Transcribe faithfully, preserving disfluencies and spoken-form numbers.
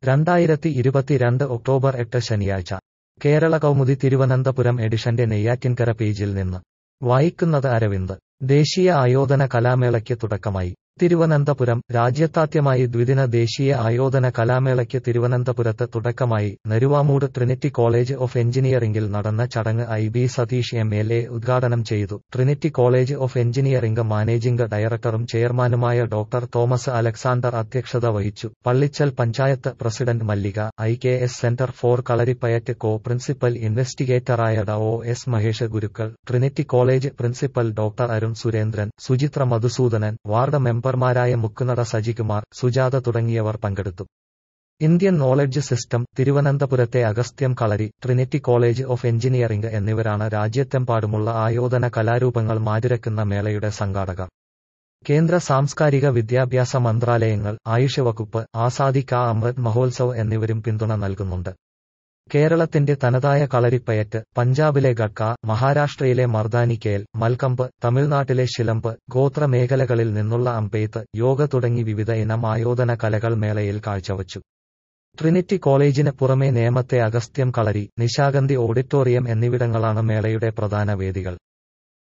രണ്ടായിരത്തി ഇരുപത്തിരണ്ട് ഒക്ടോബർ എട്ട് ശനിയാഴ്ച കേരള കൗമുദി തിരുവനന്തപുരം എഡിഷന്റെ നെയ്യാറ്റിൻകര പേജിൽ നിന്ന് വായിക്കുന്നത് അരവിന്ദ്. ദേശീയ ആയോധന കലാമേളയ്ക്ക് തുടക്കമായി. തിരുവനന്തപുരം. രാജ്യത്താദ്യമായി ദ്വിദിന ദേശീയ ആയോധന കലാമേളയ്ക്ക് തിരുവനന്തപുരത്ത് തുടക്കമായി. നരുവാമൂട് ട്രിനിറ്റി കോളേജ് ഓഫ് എഞ്ചിനീയറിംഗിൽ നടന്ന ചടങ്ങ് I B Satheesh M L A ഉദ്ഘാടനം ചെയ്തു. Trinity college of engineering managing ഡയറക്ടറും ചെയർമാനുമായ ഡോക്ടർ തോമസ് അലക്സാണ്ടർ അധ്യക്ഷത വഹിച്ചു. Pallichal panchayat president Mallika, I K S centre for Kalaripayattu co principal ഇൻവെസ്റ്റിഗേറ്ററായ ഡ O S Mahesh Gurukkal, Trinity college principal doctor Arun Surendran, Suchitra Madhusoodanan, ward member ായ മുക്കുന്നട സജികുമാർ, സുജാത തുടങ്ങിയവർ പങ്കെടുത്തു. ഇന്ത്യൻ നോളജ് സിസ്റ്റം, തിരുവനന്തപുരത്തെ Agasthyam Kalari, Trinity college of engineering എന്നിവരാണ് രാജ്യത്തെമ്പാടുമുള്ള ആയോധന കലാരൂപങ്ങൾ മാറ്റുരക്കുന്ന മേളയുടെ സംഘാടകർ. കേന്ദ്ര സാംസ്കാരിക വിദ്യാഭ്യാസ മന്ത്രാലയങ്ങൾ, ആയുഷ് വകുപ്പ്, ആസാദി കാ അമൃത് മഹോത്സവ് എന്നിവരും പിന്തുണ നൽകുന്നുണ്ട്. കേരളത്തിന്റെ തനതായ കളരിപ്പയറ്റ്, പഞ്ചാബിലെ ഗഡ്ക, മഹാരാഷ്ട്രയിലെ മർദാനിക്കേൽ, മൽക്കമ്പ്, തമിഴ്നാട്ടിലെ ശിലമ്പ്, ഗോത്ര മേഖലകളിൽ നിന്നുള്ള അമ്പെയ്ത്ത്, യോഗ തുടങ്ങി വിവിധ ഇനം ആയോധന കലകൾ മേളയിൽ കാഴ്ചവച്ചു. ട്രിനിറ്റി കോളേജിന് പുറമെ നേമത്തെ അഗസ്ത്യം കളരി, നിശാഗന്ധി ഓഡിറ്റോറിയം എന്നിവിടങ്ങളാണ് മേളയുടെ പ്രധാന വേദികൾ.